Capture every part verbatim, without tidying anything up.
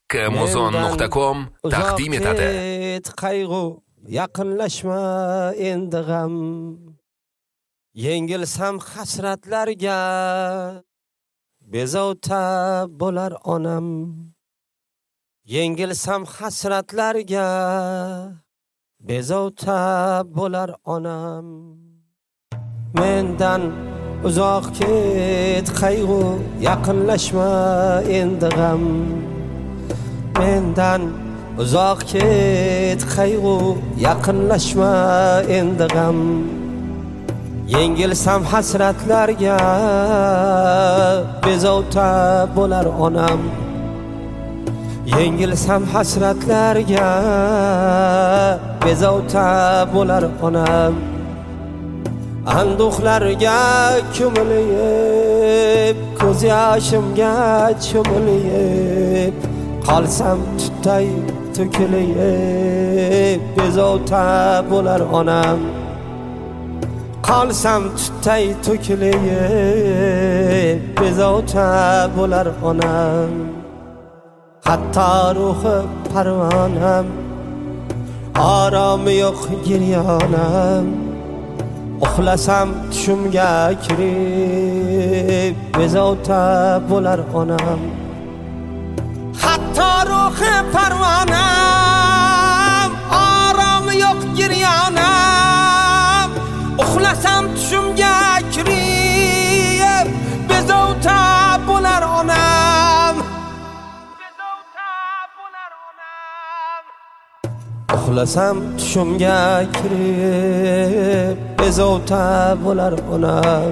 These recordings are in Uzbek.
Amazon nuqta com taqdim etadi. Qayg'u yaqinlashma endi g'am. Yengilsam hasratlarga bezovta bo'lar onam. Yengilsam hasratlarga bezovta bo'lar onam. Mendan uzoq ket qayg'u yaqinlashma endi g'am. Mendan uzoq ket qayg'u yaqinlashma endi g'am. Yengilsam hasratlarga bezovta bo'lar onam. Yengilsam hasratlarga bezovta bo'lar onam. Anduhlarga ko'milib, ko'z yoshimga cho'milib, qolsam tutay to'kilib, bezovta bo'lar onam. Qolsam tutay to'kilib, bezovta bo'lar onam. Hatto ruhi parvonam, oromi yo'q giryonam. Uxlasam tushimga kirib, bezovta bo'lar onam. Hatto ruhi parvonam, oromi yo'q giryonam. Uxlasam tushimga kirib, bezovta bo'lar onam. Bezovta bo'lar onam. Uxlasam tushimga kirib, bezovta bo'lar onam.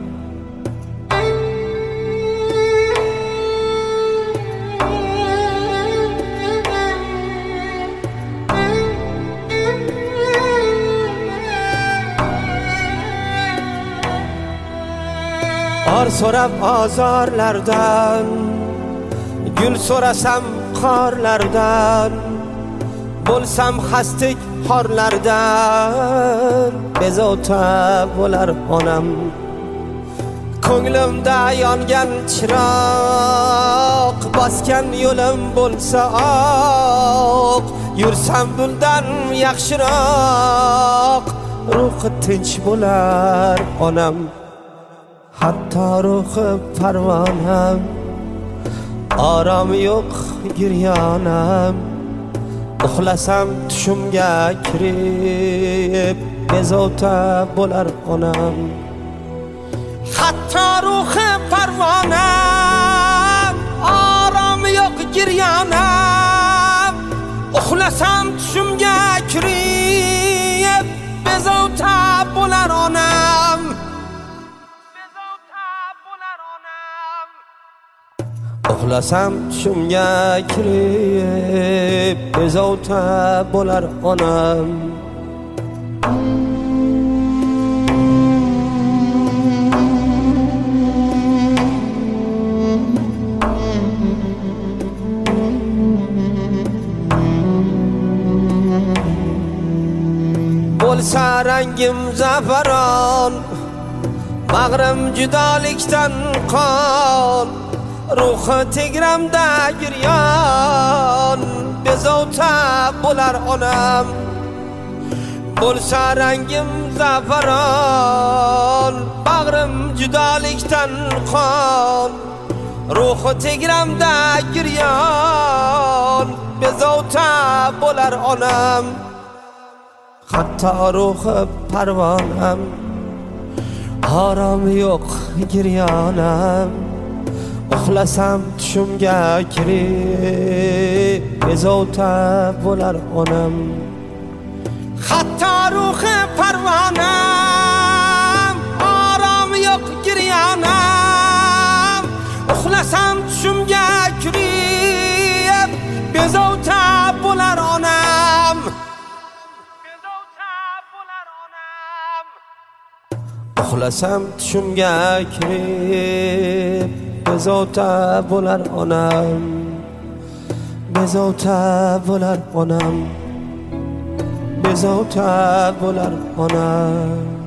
Or so'rab azorlardan, gul so'rasam qorlardan, bo'lsam xastik xorlardan, bezovta bo'lar onam. Ko'nglimda yongan chiroq, bosgan yo'lim bo'lsa oq, yursam bundan yaxshiroq, ruhi tinch bo'lar onam. Hatto ruhi parvonam, orom yo'q giryonam. Uxlasam tushimga kirib, bezovta bo'lar onam. Hatto ruhi parvonam, orom yo'q giryonam. Uxlasam tushimga kirib, bezovta bo'lar onam. Uxlasam tushimga kirib, bezovta bo'lar onam. Bo'lsa rangim zafaron, bag'rim judolikdan qon. Ruhi tegramda giryon, bezovta bo'lar onam. Bo'lsa rangim zafaron, bag'rim judolikdan qon. Ruhi tegramda giryon, bezovta bo'lar onam. Hatto ruhi parvonam, orom yo'q giryonam. Uxlasam tushimga kirib, bezovta bo'lar onam. Hatto ruhi parvonam, orom yo'q giryonam. Uxlasam tushimga kirib, bezovta bo'lar onam. Bezovta bo'lar onam. Uxlasam tushimga kirib, bezovta bo'lar onam. Bezovta bo'lar onam. Bezovta bo'lar onam.